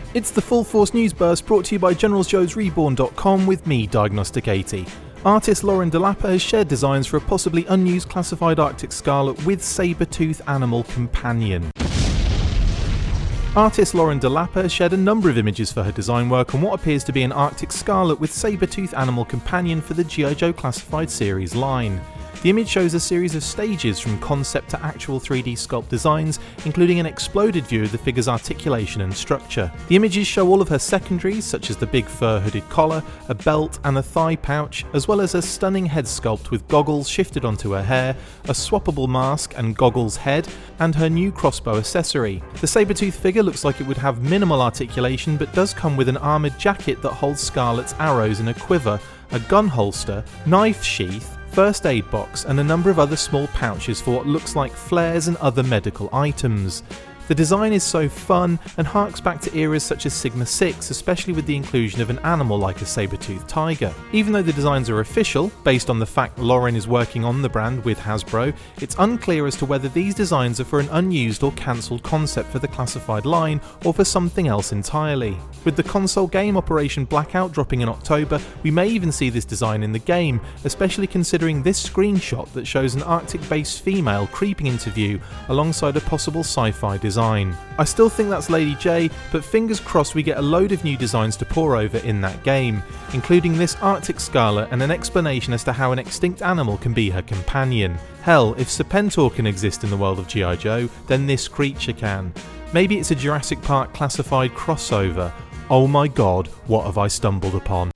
It's the Full Force News Burst brought to you by GeneralsJoesReborn.com with me, Diagnostic 80. Artist Lauren Delapa has shared designs for a possibly unused classified Arctic Scarlet with saber-tooth animal companion. Artist Lauren Delapa has shared a number of images for her design work on what appears to be an Arctic Scarlet with saber-tooth animal companion for the G.I. Joe Classified series line. The image shows a series of stages from concept to actual 3D sculpt designs, including an exploded view of the figure's articulation and structure. The images show all of her secondaries, such as the big fur hooded collar, a belt and a thigh pouch, as well as a stunning head sculpt with goggles shifted onto her hair, a swappable mask and goggles head, and her new crossbow accessory. The saber-tooth figure looks like it would have minimal articulation, but does come with an armoured jacket that holds Scarlet's arrows in a quiver, a gun holster, knife sheath, first aid box and a number of other small pouches for what looks like flares and other medical items. The design is so fun and harks back to eras such as Sigma 6, especially with the inclusion of an animal like a saber-toothed tiger. Even though the designs are official, based on the fact Lauren is working on the brand with Hasbro, it's unclear as to whether these designs are for an unused or cancelled concept for the classified line or for something else entirely. With the console game Operation Blackout dropping in October, we may even see this design in the game, especially considering this screenshot that shows an Arctic-based female creeping into view alongside a possible sci-fi design. I still think that's Lady J, but fingers crossed we get a load of new designs to pore over in that game, including this Arctic Scarlet and an explanation as to how an extinct animal can be her companion. Hell, if Serpentor can exist in the world of G.I. Joe, then this creature can. Maybe it's a Jurassic Park classified crossover. Oh my god, what have I stumbled upon?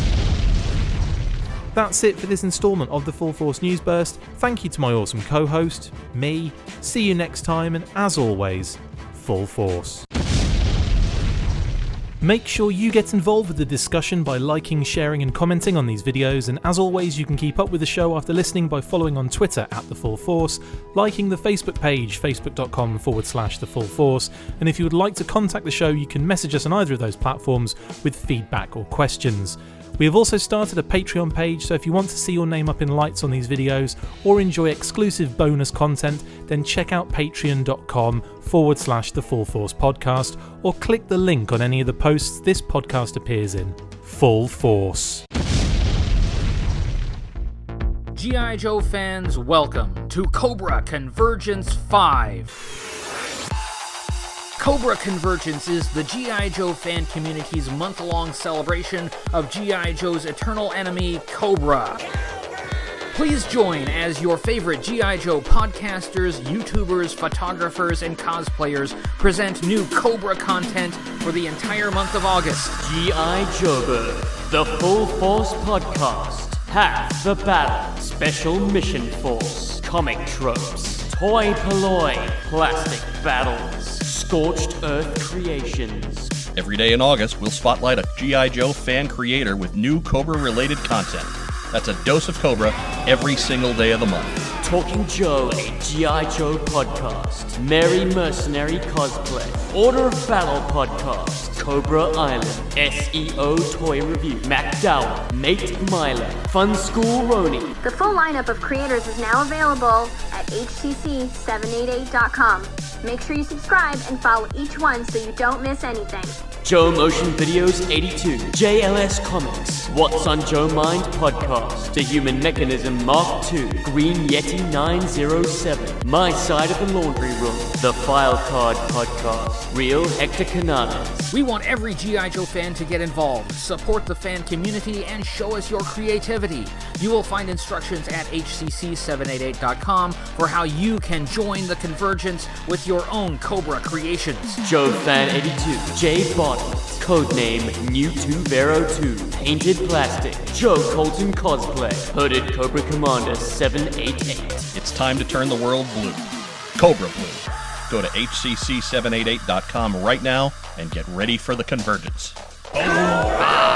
That's it for this instalment of the Full Force News Burst. Thank you to my awesome co-host, me. See you next time, and as always, Full Force. Make sure you get involved with the discussion by liking, sharing and commenting on these videos, and as always you can keep up with the show after listening by following on Twitter @The Full Force, liking the Facebook page facebook.com/The Full Force, and if you would like to contact the show you can message us on either of those platforms with feedback or questions. We have also started a Patreon page, so if you want to see your name up in lights on these videos or enjoy exclusive bonus content, then check out patreon.com/The Full Force Podcast or click the link on any of the posts this podcast appears in. Full Force. G.I. Joe fans, welcome to Cobra Convergence 5. Cobra Convergence is the G.I. Joe fan community's month-long celebration of G.I. Joe's eternal enemy, Cobra. Please join as your favorite G.I. Joe podcasters, YouTubers, photographers, and cosplayers present new Cobra content for the entire month of August. G.I. Joe, the Full Force Podcast, Half the Battle, Special Mission Force, Comic Tropes, Toy Polloi, Plastic Battles, Scorched Earth Creations. Every day in August, we'll spotlight a G.I. Joe fan creator with new Cobra-related content. That's a dose of Cobra every single day of the month. Talking Joe, a G.I. Joe podcast. Merry Mercenary Cosplay. Order of Battle podcast. Cobra Island. SEO Toy Review. MacDowell. Mate Myler. Fun School Roni. The full lineup of creators is now available at hcc788.com. Make sure you subscribe and follow each one so you don't miss anything. Joe Motion Videos 82, JLS Comics, What's on Joe Mind Podcast, The Human Mechanism Mark II, Green Yeti 907, My Side of the Laundry Room, The File Card Podcast, Real Hector Canadas. We want every G.I. Joe fan to get involved, support the fan community, and show us your creativity. You will find instructions at hcc788.com for how you can join the convergence with your own Cobra creations. Joe Fan 82, Jay Bottom, codename New2Vero2, Painted Plastic, Joe Colton Cosplay, Hooded Cobra Commander 788. It's time to turn the world blue. Cobra Blue. Go to hcc788.com right now and get ready for the convergence. Hoorah!